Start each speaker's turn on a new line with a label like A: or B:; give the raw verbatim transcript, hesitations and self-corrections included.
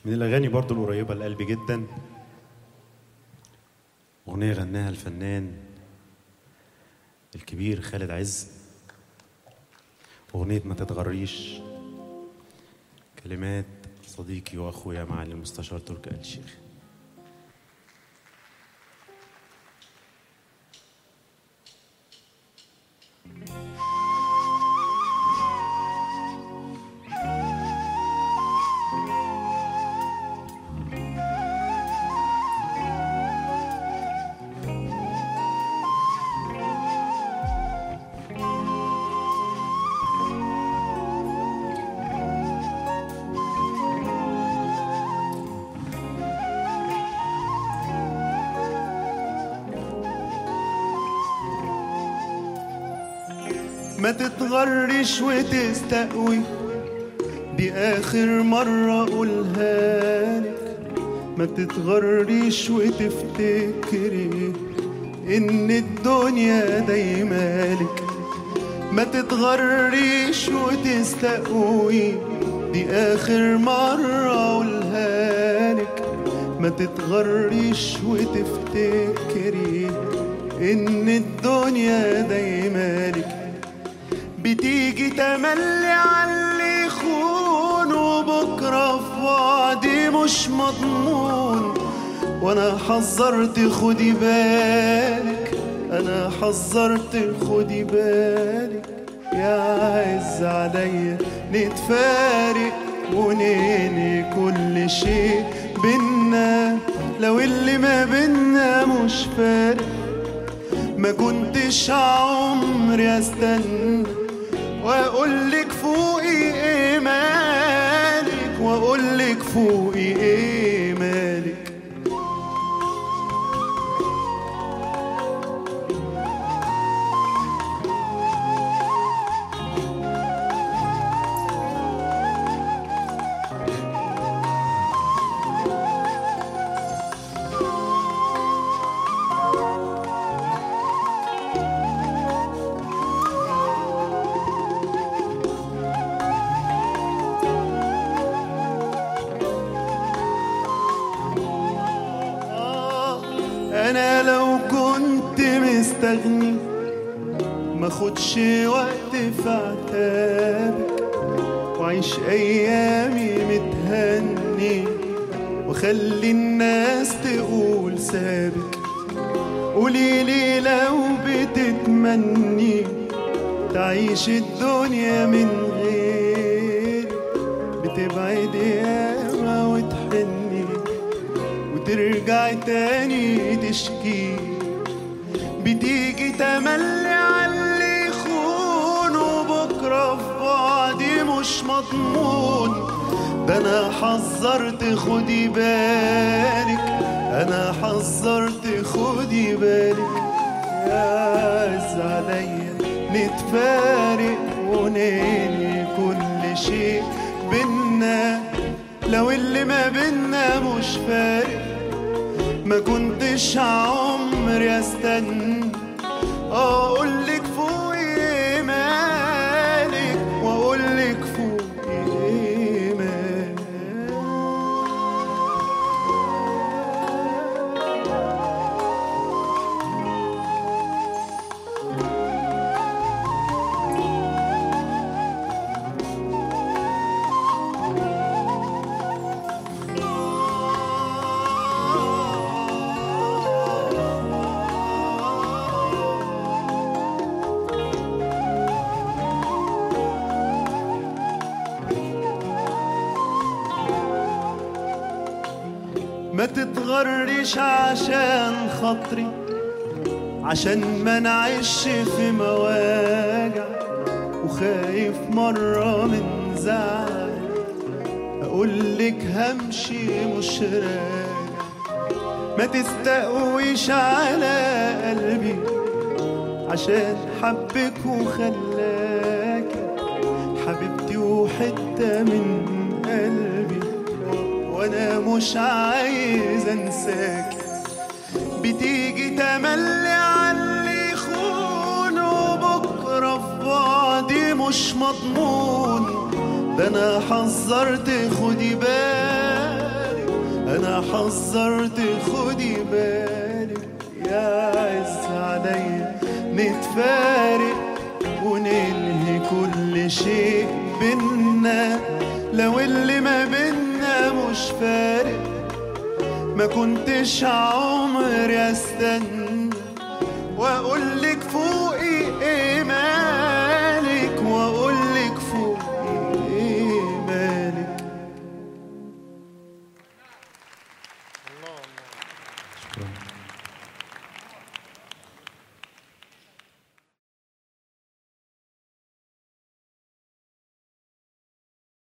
A: من الأغاني برضو القريبة لقلبي جدا أغنية غناها الفنان الكبير خالد عز، أغنية ما تتغريش، كلمات صديقي وأخويا معالي المستشار تركي آل الشيخ.
B: ما تتغرش وتستقوي، دي آخر مرة أقولها لك. ما تتغرش وتفتكري إن الدنيا دايما لك. ما تتغرش وتستقوي، دي آخر مرة أقولها لك. ما تتغرش وتفتكري إن الدنيا دايما لك. بتيجي تملي عاللي يخون، وبكرة في وعدي مش مضمون. وانا حذرت خدي بالك، انا حذرت خدي بالك. يا عز عليا نتفارق وننهي كل شيء بينا، لو اللي ما بينا مش فارق. ما كنتش عمري استنى واقولك فوقي ايه مالك، واقولك فوقي ايه مالك. أنا لو كنت مستغني ما خدش وقت في عتابك، وعيش أيامي متهني وخلي الناس تقول سابك. قوليلي لو بتتمني تعيش الدنيا من غيري، بتبعد ياما وتحني وترجعي تاني تشكي. بتيجي تملي عاللي يخون، وبكرة في بعدي مش مضمون. ده انا حذرت خدي بالك، انا حذرت خدي بالك. يا عز عليا نتفارق وننهي كل شيء بينا، لو اللي ما بينا مش فارق. ما كنتش عمري استنى اقولك فوقي مالك، واقولك فوقي مالك. ما تتغرش عشان خاطري، عشان ما نعيش في مواجع. وخايف مرة من زعل أقولك همشي مش راجع. ما تستقويش على قلبي عشان حبك وخلاك حبيبتي وحتة من قلبي، وانا مش عايز انساك. بتيجي تملي عاللي يخون، وبكره في بعدي مش مضمون. ده انا حذرت خدي بالك، وانا حذرت خدي بالك يا عز عليا نتفارق وننهي كل شيء بينا، لو اللي ما بينا مش فارق ما كنتش عمري استنى واقولك فوقي ايه مالك، واقولك فوقي ايه مالك.
C: الله الله.
A: شكرا.